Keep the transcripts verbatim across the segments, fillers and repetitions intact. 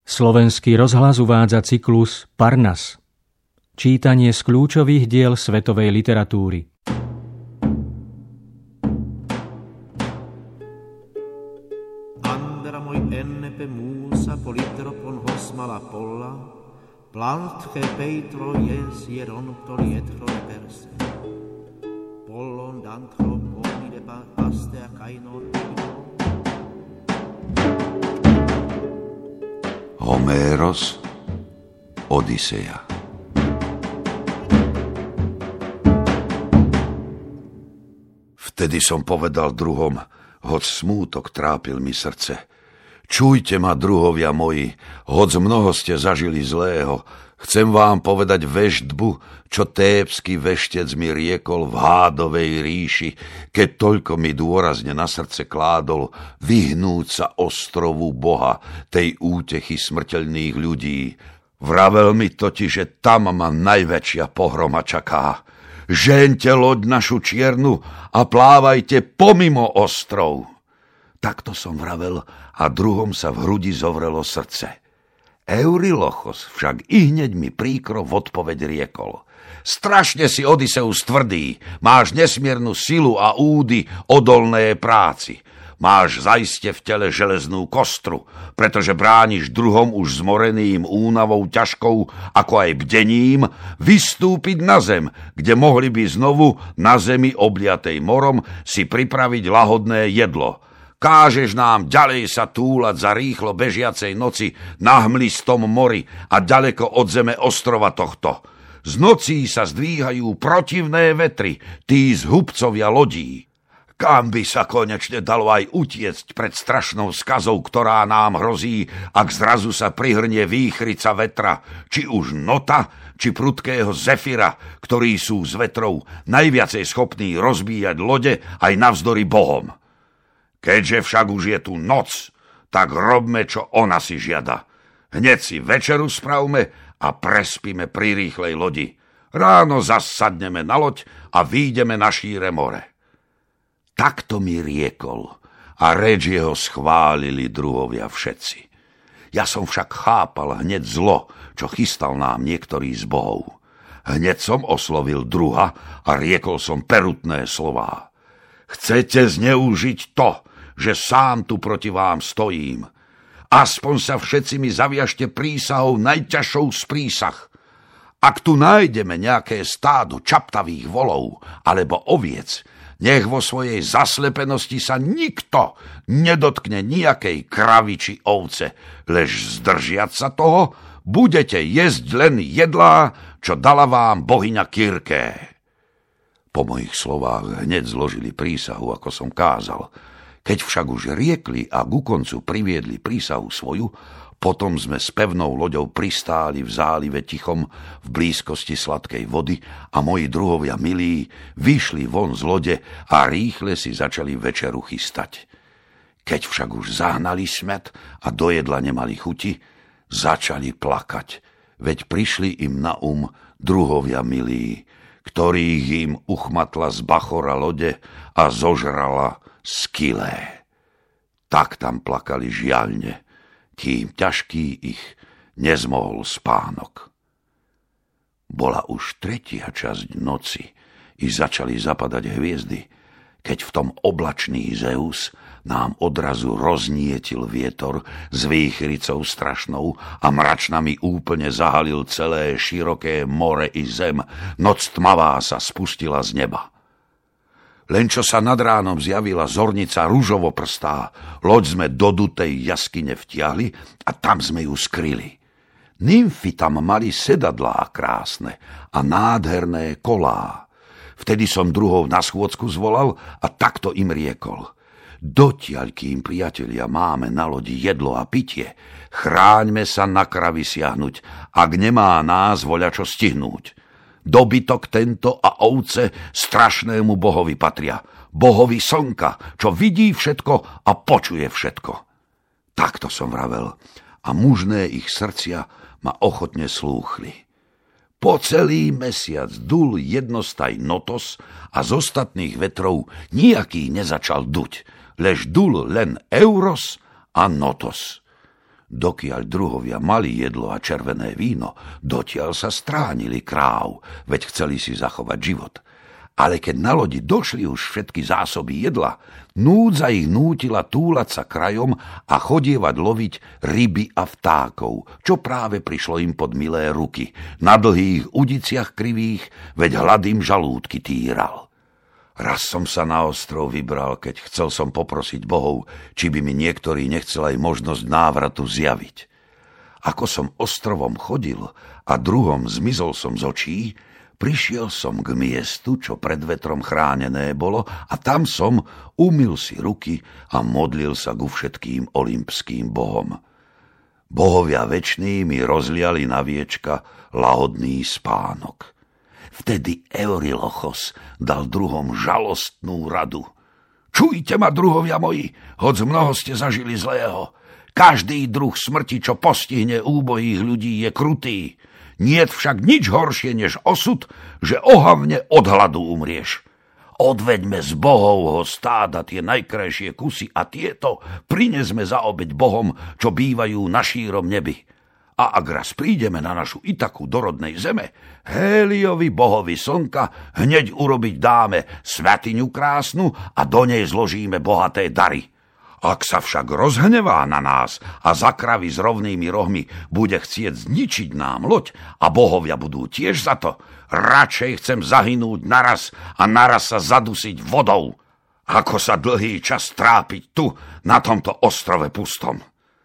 Slovenský rozhlas uvádza cyklus Parnas. Čítanie z kľúčových diel svetovej literatúry. Andra moj ennepe musa politropon hosmala polla, plantche peitro jes hieron tolietro perse. Pollon dantro pomide paste a kainor. Homéros, Odiseja. Vtedy som povedal druhom, hoď smútok trápil mi srdce. Čujte ma, druhovia moji, hoď mnoho ste zažili zlého. Chcem vám povedať veštbu, čo tébsky veštec mi riekol v hádovej ríši, keď toľko mi dôrazne na srdce kládol vyhnúť sa ostrovu Boha, tej útechy smrteľných ľudí. Vravel mi totiž, že tam ma najväčšia pohroma čaká. Žeňte loď našu čiernu a plávajte pomimo ostrov. Takto som vravel a druhom sa v hrudi zovrelo srdce. Eurylochos však ihneď mi príkro v odpoveď riekol. Strašne si, Odysseus, tvrdý, máš nesmiernu silu a údy odolné práci. Máš zaiste v tele železnú kostru, pretože brániš druhom už zmoreným únavou ťažkou, ako aj bdením, vystúpiť na zem, kde mohli by znovu na zemi obliatej morom si pripraviť lahodné jedlo. Kážeš nám ďalej sa túlať za rýchlo bežiacej noci na hmlistom mori a ďaleko od zeme ostrova tohto. Z nocí sa zdvíhajú protivné vetry, tí zhubcovia lodí. Kam by sa konečne dalo aj utiecť pred strašnou skazou, ktorá nám hrozí, ak zrazu sa prihrnie výchrica vetra, či už nota, či prudkého zefira, ktorí sú z vetrov najviacej schopní rozbíjať lode aj navzdory bohom. Keďže však už je tu noc, tak robme, čo ona si žiada. Hneď si večeru spravme a prespíme pri rýchlej lodi. Ráno zas sadneme na loď a výjdeme na šíre more. Takto mi riekol a reč jeho schválili druhovia všetci. Ja som však chápal hneď zlo, čo chystal nám niektorý z bohov. Hneď som oslovil druha a riekol som perutné slová. Chcete zneužiť to, že sám tu proti vám stojím. Aspoň sa všetci mi zaviažte prísahou najťažšou z prísah. Ak tu nájdeme nejaké stádo čaptavých volov alebo oviec, nech vo svojej zaslepenosti sa nikto nedotkne nejakej kravy či ovce, lež zdržiať sa toho, budete jesť len jedlá, čo dala vám bohyňa Kyrké. Po mojich slovách hneď zložili prísahu, ako som kázal. Keď však už riekli a ku koncu priviedli prísahu svoju, potom sme s pevnou loďou pristáli v zálive tichom v blízkosti sladkej vody a moji druhovia milí vyšli von z lode a rýchle si začali večeru chystať. Keď však už zahnali smet a do jedla nemali chuti, začali plakať, veď prišli im na um druhovia milí, ktorých im uchmatla z bachora lode a zožrala skylé. Tak tam plakali žiaľne, kým ťažký ich nezmohol spánok. Bola už tretia časť noci i začali zapadať hviezdy, keď v tom oblačný Zeus nám odrazu roznietil vietor s výchricou strašnou a mračnami úplne zahalil celé široké more i zem. Noc tmavá sa spustila z neba. Len čo sa nad ránom zjavila zornica ružovoprstá, loď sme do dutej jaskyne vtiahli a tam sme ju skryli. Nymfy tam mali sedadlá krásne a nádherné kolá. Vtedy som druhov na schôdzku zvolal a takto im riekol. Dotiaľ, kým, priatelia, máme na lodi jedlo a pitie, chráňme sa na kravy siahnuť, ak nemá nás voľa čo stihnúť. Dobytok tento a ovce strašnému bohovi patria, bohovi slnka, čo vidí všetko a počuje všetko. Takto som vravel a mužné ich srdcia ma ochotne slúchli. Po celý mesiac dul jednostaj Notos a z ostatných vetrov nijaký nezačal duť, lež dul len Euros a Notos. Dokiaľ druhovia mali jedlo a červené víno, dotiaľ sa stránili kráv, veď chceli si zachovať život. Ale keď na lodi došli už všetky zásoby jedla, núdza ich nútila túlať sa krajom a chodievať loviť ryby a vtákov, čo práve prišlo im pod milé ruky, na dlhých udiciach krivých, veď hlad im žalúdky týral. Raz som sa na ostrov vybral, keď chcel som poprosiť bohov, či by mi niektorý nechcel aj možnosť návratu zjaviť. Ako som ostrovom chodil a druhom zmizol som z očí, prišiel som k miestu, čo pred vetrom chránené bolo, a tam som umyl si ruky a modlil sa ku všetkým olympským bohom. Bohovia veční mi rozliali na viečka lahodný spánok. Vtedy Eurylochos dal druhom žalostnú radu. Čujte ma, druhovia moji, hoď mnoho ste zažili zlého. Každý druh smrti, čo postihne úbohých ľudí, je krutý. Niet však nič horšie než osud, že ohavne od hladu umrieš. Odveďme z bohovho stáda tie najkrajšie kusy a tieto prinesme za obeť bohom, čo bývajú na šírom nebi. A ak raz prídeme na našu Itaku do rodnej zeme, Héliovi bohovi slnka hneď urobiť dáme svätyňu krásnu a do nej zložíme bohaté dary. Ak sa však rozhnevá na nás a za kravy s rovnými rohmi bude chcieť zničiť nám loď a bohovia budú tiež za to, radšej chcem zahynúť naraz a naraz sa zadusiť vodou, ako sa dlhý čas trápiť tu, na tomto ostrove pustom.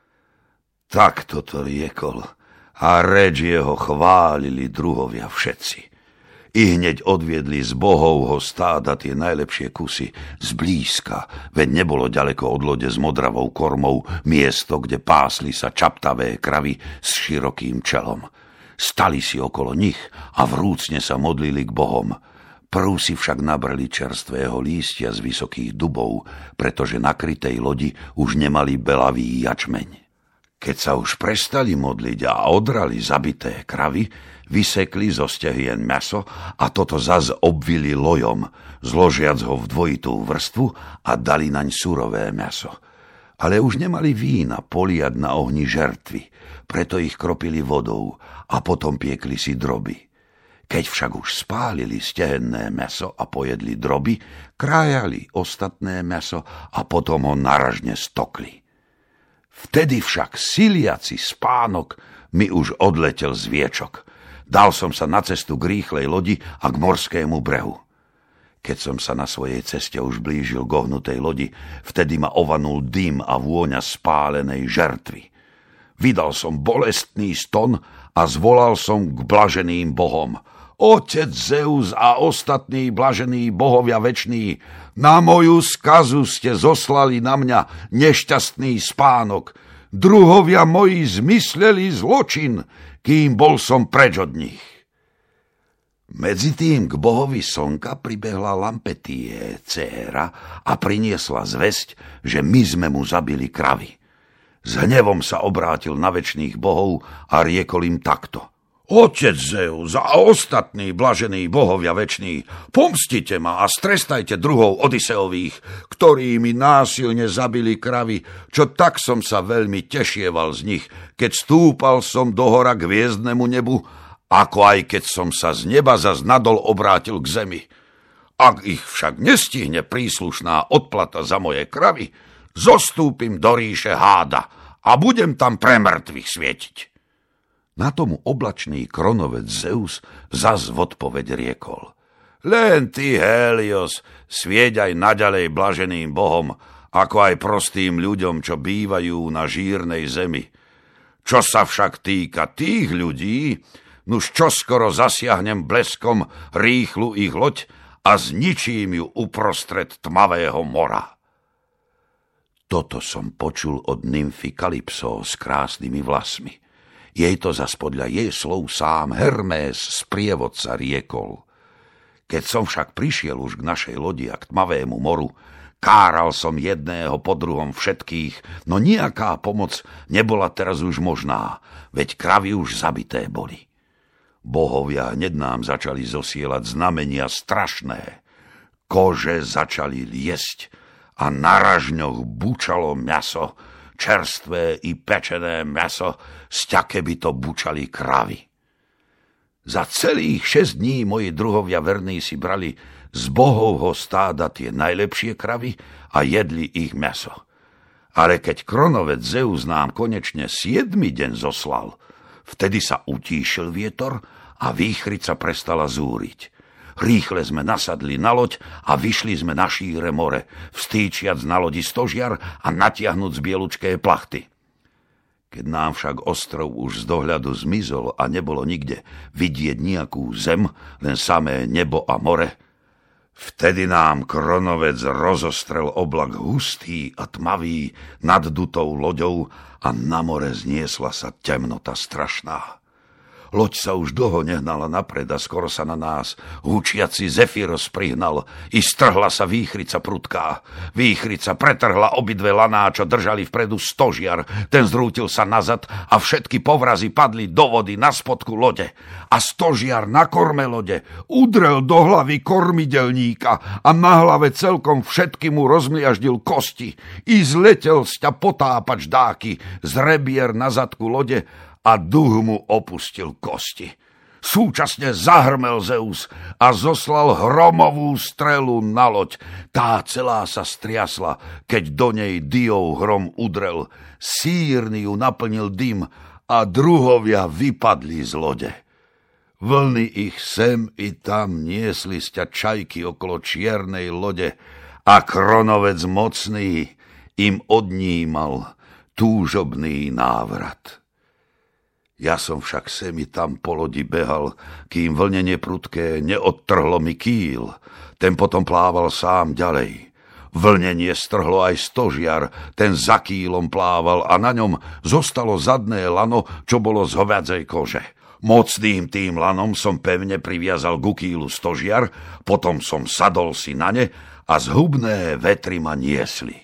Tak toto riekol a reč jeho chválili druhovia všetci. I hneď odviedli z bohovho stáda tie najlepšie kusy zblízka, veď nebolo ďaleko od lode s modravou kormou miesto, kde pásli sa čaptavé kravy s širokým čelom. Stali si okolo nich a vrúcne sa modlili k bohom. Prv si však nabrali čerstvého lístia z vysokých dubov, pretože na krytej lodi už nemali belavý jačmeň. Keď sa už prestali modliť a odrali zabité kravy, vysekli zo stehien mäso a toto zas obvili lojom, zložiac ho v dvojitú vrstvu a dali naň surové mäso. Ale už nemali vína poliať na ohni žertvy, preto ich kropili vodou a potom piekli si droby. Keď však už spálili stehenné mäso a pojedli droby, krájali ostatné mäso a potom ho naražne stokli. Vtedy však siliaci spánok mi už odletel z viečok. Dal som sa na cestu k rýchlej lodi a k morskému brehu. Keď som sa na svojej ceste už blížil k ohnutej lodi, vtedy ma ovanul dym a vôňa spálenej žertvy. Vydal som bolestný ston a zvolal som k blaženým bohom. Otec Zeus a ostatní blažení bohovia večný, na moju skazu ste zoslali na mňa nešťastný spánok. Druhovia moji zmysleli zločin, kým bol som preč od nich. Medzi tým k bohovi slnka pribehla Lampetie, dcéra, a priniesla zvesť, že my sme mu zabili kravy. S hnevom sa obrátil na večných bohov a riekol im takto. Otec Zeus a ostatní blažení bohovia veční, pomstite ma a strestajte druhov Odiseových, ktorí mi násilne zabili kravy, čo tak som sa veľmi tešieval z nich, keď stúpal som do hora k hviezdnemu nebu, ako aj keď som sa z neba zas nadol obrátil k zemi. Ak ich však nestihne príslušná odplata za moje kravy, zostúpim do ríše háda a budem tam pre mŕtvych svietiť. Na tomu oblačný kronovec Zeus zas v odpoveď riekol. Len ty, Hélios, svieť aj naďalej blaženým bohom, ako aj prostým ľuďom, čo bývajú na žírnej zemi. Čo sa však týka tých ľudí, nuž čoskoro zasiahnem bleskom rýchlu ich loď a zničím ju uprostred tmavého mora. Toto som počul od nymfy Kalypso s krásnymi vlasmi. Jej to zas podľa jej slov sám Hermés sprievodca riekol. Keď som však prišiel už k našej lodi a k tmavému moru, káral som jedného po druhom všetkých, no nejaká pomoc nebola teraz už možná, veď kravy už zabité boli. Bohovia hneď nám začali zosielať znamenia strašné. Kože začali liesť a na ražňoch bučalo mäso, čerstvé i pečené mäso, sťa keby to bučali kravy. Za celých šesť dní moji druhovia verní si brali z bohovho stáda tie najlepšie kravy a jedli ich mäso. Ale keď kronovec Zeus nám konečne siedmy deň zoslal, vtedy sa utíšil vietor a výchrica prestala zúriť. Rýchle sme nasadli na loď a vyšli sme na šíre more, vstýčiac na lodi stožiar a natiahnuc bielučké plachty. Keď nám však ostrov už z dohľadu zmizol a nebolo nikde vidieť nejakú zem, len samé nebo a more, vtedy nám kronovec rozostrel oblak hustý a tmavý nad dutou loďou a na more zniesla sa temnota strašná. Loď sa už dlho nehnala napred a skoro sa na nás hučiaci Zefíros prihnal. I strhla sa výchrica prudká. Výchrica pretrhla obidve laná, čo držali vpredu stožiar. Ten zrútil sa nazad a všetky povrazy padli do vody na spodku lode. A stožiar na korme lode udrel do hlavy kormidelníka a na hlave celkom všetky mu rozmliaždil kosti. I zletel sťa potápač dáky z rebier na zadku lode a duch mu opustil kosti. Súčasne zahrmel Zeus a zoslal hromovú strelu na loď. Tá celá sa striasla, keď do nej Diov hrom udrel. Sírny ju naplnil dym a druhovia vypadli z lode. Vlny ich sem i tam niesli sťa čajky okolo čiernej lode a kronovec mocný im odnímal túžobný návrat. Ja som však sem i tam po lodi behal, kým vlnenie prudké neodtrhlo mi kýl. Ten potom plával sám ďalej. Vlnenie strhlo aj stožiar, ten za kýlom plával a na ňom zostalo zadné lano, čo bolo z hovädzej kože. Mocným tým lanom som pevne priviazal ku kýlu stožiar, potom som sadol si na ne a zhubné vetry ma niesli.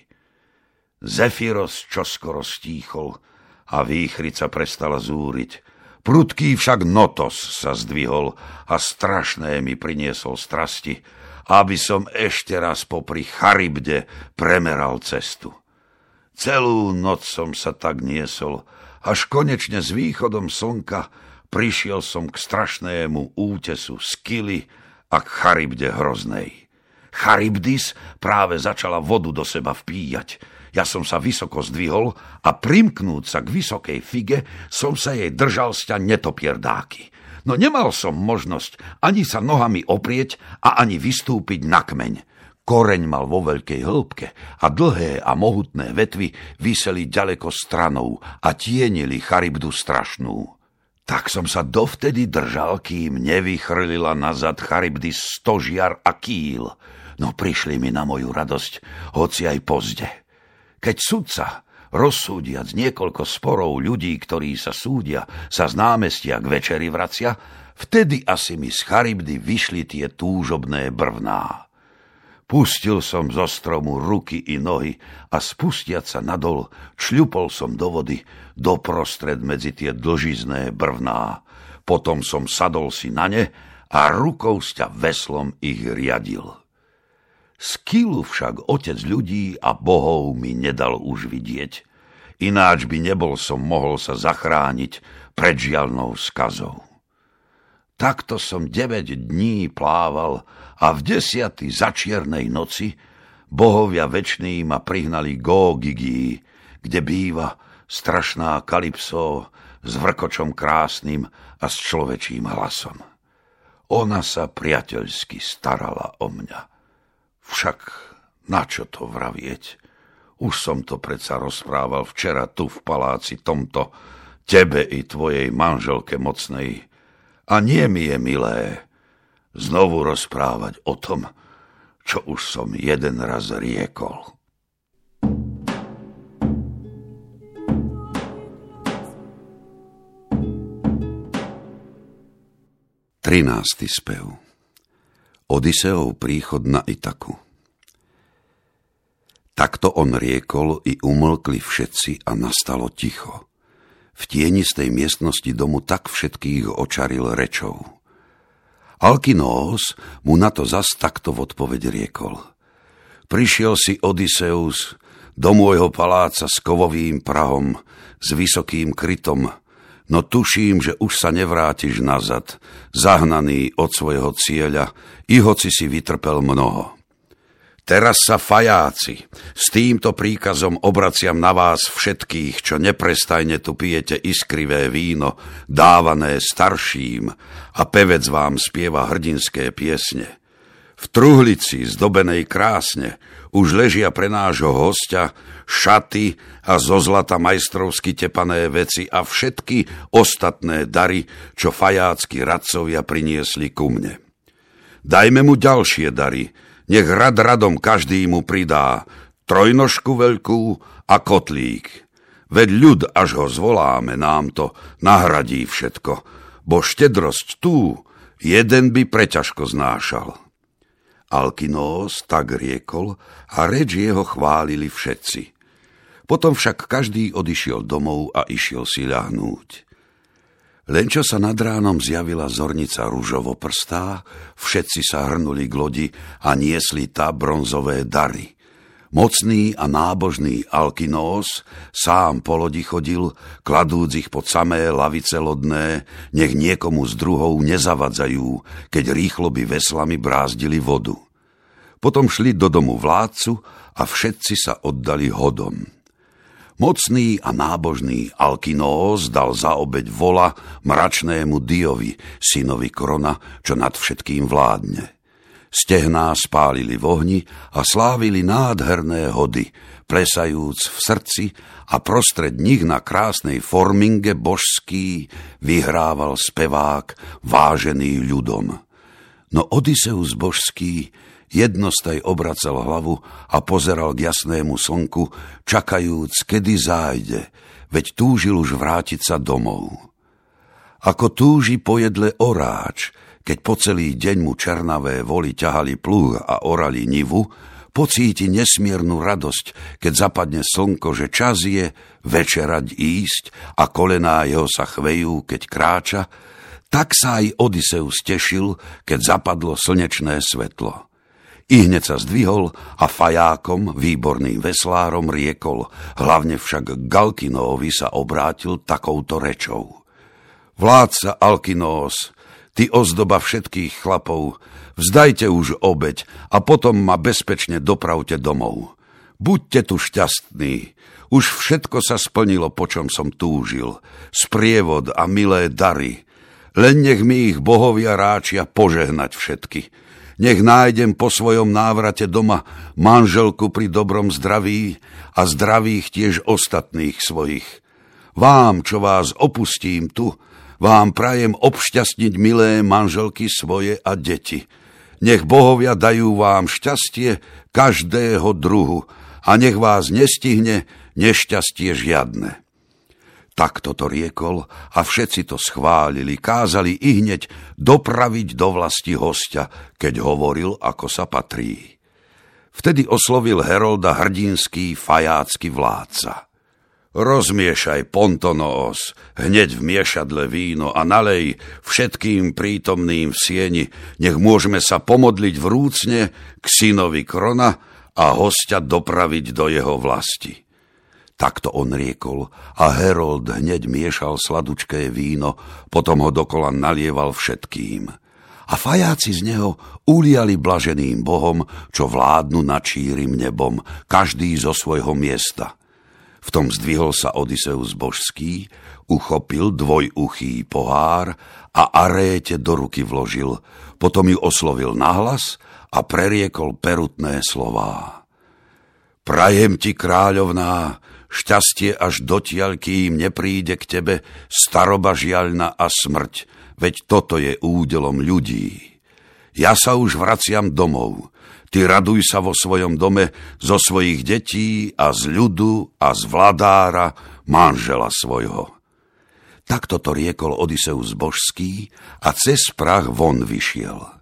Zefíros čoskoro stíchol a výchrica prestala zúriť. Prudký však Notos sa zdvihol a strašné mi priniesol strasti, aby som ešte raz popri Charybde premeral cestu. Celú noc som sa tak niesol, až konečne s východom slnka prišiel som k strašnému útesu Skyly a k Charybde hroznej. Charybdis práve začala vodu do seba vpíjať. Ja som sa vysoko zdvihol a primknúť sa k vysokej fige som sa jej držal sťa netopierdáky. No nemal som možnosť ani sa nohami oprieť a ani vystúpiť na kmeň. Koreň mal vo veľkej hĺbke a dlhé a mohutné vetvy viseli ďaleko stranou a tienili Charybdu strašnú. Tak som sa dovtedy držal, kým nevychrlila nazad Charybdy stožiar a kýl. No prišli mi na moju radosť, hoci aj pozde. Keď sudca, rozsúdiac niekoľko sporov ľudí, ktorí sa súdia, sa z námestia k večeri vracia, vtedy asi mi z Charybdy vyšli tie túžobné brvná. Pustil som zo stromu ruky i nohy a spustiac sa nadol, čľupol som do vody, doprostred medzi tie dlžizné brvná. Potom som sadol si na ne a rukou sťa veslom ich riadil. Skylu však otec ľudí a bohov mi nedal už vidieť, ináč by nebol som mohol sa zachrániť pred žiaľnou skazou. Takto som deväť dní plával a v desiaty za čiernej noci bohovia veční ma prihnali k Ógygii, kde býva strašná Kalypso s vrkočom krásnym a s človečím hlasom. Ona sa priateľsky starala o mňa. Však na čo to vravieť? Už som to predsa rozprával včera tu v paláci tomto, tebe i tvojej manželke mocnej. A nie mi je milé znovu rozprávať o tom, čo už som jeden raz riekol. Trinásty spev. Odiseov príchod na Itaku. Takto on riekol i umlkli všetci a nastalo ticho. V tienistej miestnosti domu tak všetkých očaril rečou. Alkinós mu na to zas takto v odpoveď riekol. Prišiel si, Odysseus, do môjho paláca s kovovým prahom, s vysokým krytom, no tuším, že už sa nevrátiš nazad, zahnaný od svojho cieľa, i hoci si vytrpel mnoho. Teraz sa, fajáci, s týmto príkazom obraciam na vás všetkých, čo neprestajne tu pijete iskrivé víno, dávané starším, a pevec vám spieva hrdinské piesne. V truhlici, zdobenej krásne, už ležia pre nášho hostia šaty a zo zlata majstrovsky tepané veci a všetky ostatné dary, čo fajácky radcovia priniesli ku mne. Dajme mu ďalšie dary, nech rad radom každý mu pridá trojnožku veľkú a kotlík. Veď ľud, až ho zvoláme, nám to nahradí všetko, bo štedrosť tú jeden by preťažko znášal. Alkinós tak riekol a reč jeho chválili všetci. Potom však každý odišiel domov a išiel si ľahnúť. Len čo sa nad ránom zjavila zornica ružovoprstá, všetci sa hrnuli k lodi a niesli tá bronzové dary. Mocný a nábožný Alkinós sám po lodi chodil, kladúc ich pod samé lavice lodné, nech niekomu z druhou nezavadzajú, keď rýchlo by veslami brázdili vodu. Potom šli do domu vládcu a všetci sa oddali hodom. Mocný a nábožný Alkinós dal za obeť vola mračnému Diovi, synovi Krona, čo nad všetkým vládne. Stehná spálili v ohni a slávili nádherné hody, plesajúc v srdci, a prostred nich na krásnej forminge božský vyhrával spevák vážený ľudom. No Odysseus božský jednostaj obracal hlavu a pozeral k jasnému slnku, čakajúc, kedy zájde, veď túžil už vrátiť sa domov. Ako túži po jedle oráč, keď po celý deň mu černavé voly ťahali plúh a orali nivu, pocíti nesmiernu radosť, keď zapadne slnko, že čas je večerať ísť a kolená jeho sa chvejú, keď kráča, tak sa aj Odysseus tešil, keď zapadlo slnečné svetlo. I hneď sa zdvihol a fajákom, výborným veslárom, riekol, hlavne však k Alkinóvi sa obrátil takouto rečou. Vládca Alkinós, ty ozdoba všetkých chlapov, vzdajte už obeť a potom ma bezpečne dopravte domov. Buďte tu šťastní, už všetko sa splnilo, po čom som túžil, sprievod a milé dary, len nech mi ich bohovia ráčia požehnať všetky. Nech nájdem po svojom návrate doma manželku pri dobrom zdraví a zdravých tiež ostatných svojich. Vám, čo vás opustím tu, vám prajem obšťastniť milé manželky svoje a deti. Nech bohovia dajú vám šťastie každého druhu a nech vás nestihne nešťastie žiadne. Takto to riekol a všetci to schválili, kázali ihneď dopraviť do vlasti hostia, keď hovoril, ako sa patrí. Vtedy oslovil Herolda hrdinský fajácky vládca. Rozmiešaj, Pontonós, hneď v miešadle víno a nalej všetkým prítomným v sieni, nech môžeme sa pomodliť vrúcne k synovi Krona a hostia dopraviť do jeho vlasti. Takto on riekol a Herold hneď miešal sladučké víno, potom ho dokola nalieval všetkým. A fajáci z neho uliali blaženým bohom, čo vládnu nad šírim nebom, každý zo svojho miesta. V tom zdvihol sa Odysseus božský, uchopil dvojuchý pohár a Aréte do ruky vložil, potom ju oslovil nahlas a preriekol perutné slová. Prajem ti, kráľovná, šťastie až dotiaľ, kým nepríde k tebe staroba žiaľna a smrť, veď toto je údelom ľudí. Ja sa už vraciam domov, ty raduj sa vo svojom dome zo svojich detí a z ľudu a z vladára manžela svojho. Takto to riekol Odysseus božský a cez prach von vyšiel.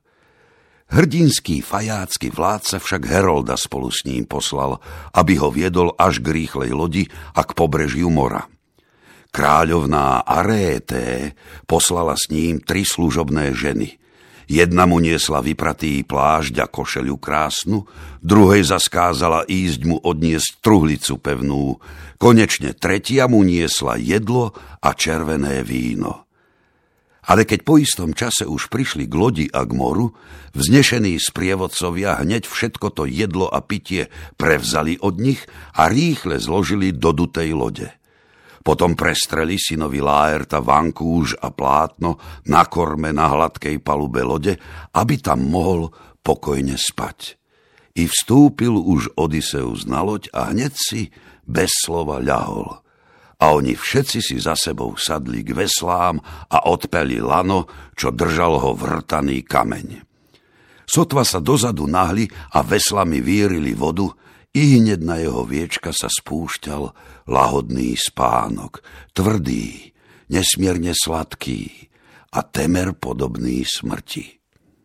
Hrdinský fajácky vládca však Herolda spolu s ním poslal, aby ho viedol až k rýchlej lodi a k pobrežiu mora. Kráľovná Arété poslala s ním tri služobné ženy. Jedna mu niesla vypratý plášť a košeľu krásnu, druhej zaskázala ísť mu odniesť truhlicu pevnú, konečne tretia mu niesla jedlo a červené víno. Ale keď po istom čase už prišli k lodi a k moru, vznešení sprievodcovia hneď všetko to jedlo a pitie prevzali od nich a rýchle zložili do dutej lode. Potom prestreli synovi Laerta vankúš a plátno na korme na hladkej palube lode, aby tam mohol pokojne spať. I vstúpil už Odysseus na loď a hneď si bez slova ľahol. A oni všetci si za sebou sadli k veslám a odpeli lano, čo držal ho vrtaný kameň. Sotva sa dozadu nahli a veslami vírili vodu, i hneď na jeho viečka sa spúšťal lahodný spánok, tvrdý, nesmierne sladký a temer podobný smrti.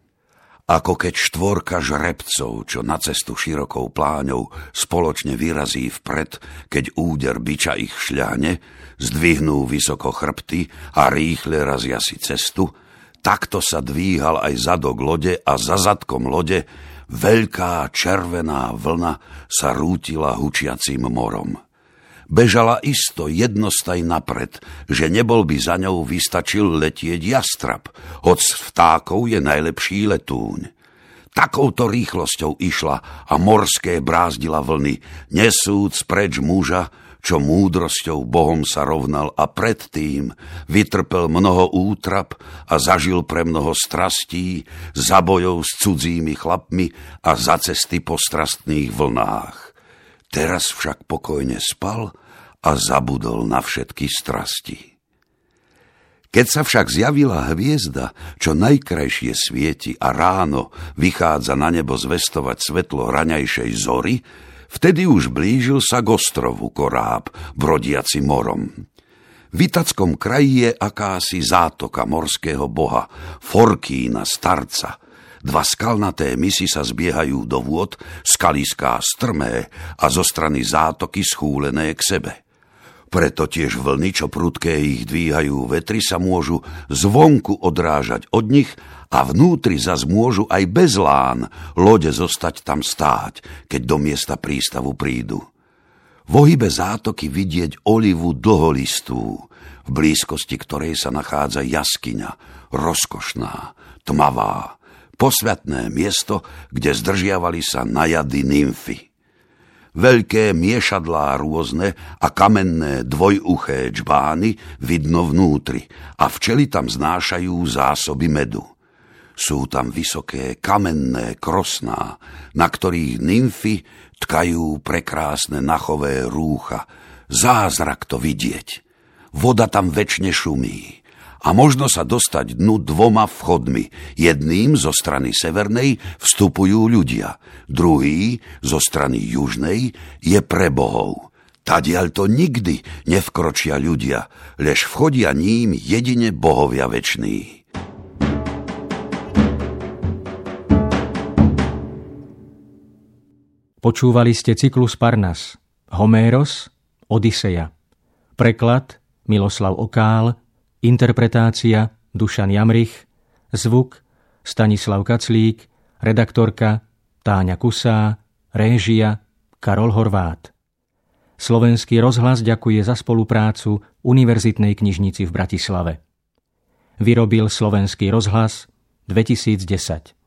Ako keď štvorka žrebcov, čo na cestu širokou pláňou spoločne vyrazí vpred, keď úder biča ich šľahne, zdvihnú vysoko chrbty a rýchle razia si cestu, takto sa dvíhal aj zadok lode a za zadkom lode veľká červená vlna sa rútila hučiacim morom. Bežala isto jednostaj napred, že nebol by za ňou vystačil letieť jastrab, hoc z vtákov je najlepší letúň. Takouto rýchlosťou išla a morské brázdila vlny, nesúc preč muža, čo múdrosťou Bohom sa rovnal a predtým vytrpel mnoho útrap a zažil pre mnoho strastí, za bojov s cudzími chlapmi a za cesty po strastných vlnách. Teraz však pokojne spal a zabudol na všetky strasti. Keď sa však zjavila hviezda, čo najkrajšie svieti a ráno vychádza na nebo zvestovať svetlo raňajšej zory, vtedy už blížil sa k ostrovu koráb, brodiaci morom. V Itackom kraji je akási zátoka morského boha, Forkína starca. Dva skalnaté misy sa zbiehajú do vôd, skaliská strmé a zo strany zátoky schúlené k sebe. Preto tiež vlny, čo prudké ich dvíhajú vetry, sa môžu zvonku odrážať od nich a vnútri zas môžu aj bez lán lode zostať tam stáť, keď do miesta prístavu prídu. V ohybe zátoky vidieť olivu dlholistú, v blízkosti ktorej sa nachádza jaskyňa, rozkošná, tmavá, posvätné miesto, kde zdržiavali sa najady nymfy. Veľké miešadlá rôzne a kamenné dvojuché džbány vidno vnútri a včely tam znášajú zásoby medu. Sú tam vysoké kamenné krosná, na ktorých nymfy tkajú prekrásne nachové rúcha. Zázrak to vidieť. Voda tam večne šumí. A možno sa dostať dnu dvoma vchodmi. Jedným zo strany severnej vstupujú ľudia, druhý zo strany južnej je pre bohov. Tadiaľ to nikdy nevkročia ľudia, lež vchodia ním jedine bohovia veční. Počúvali ste cyklus Parnas, Homéros, Odyseja. Preklad Miloslav Okál, interpretácia Dušan Jamrich, zvuk Stanislav Kaclík, redaktorka Táňa Kusá, réžia Karol Horvát. Slovenský rozhlas ďakuje za spoluprácu Univerzitnej knižnici v Bratislave. Vyrobil Slovenský rozhlas dvetisícdesať.